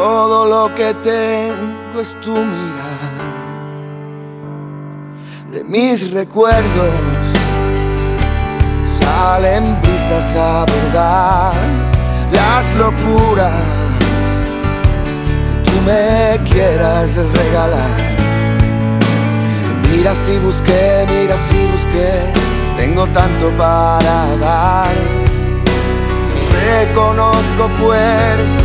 Todo lo que tengo es tu mirar. De mis recuerdos salen brisas a bordar las locuras que tú me quieras regalar. Mira si busqué, tengo tanto para dar. Reconozco puertas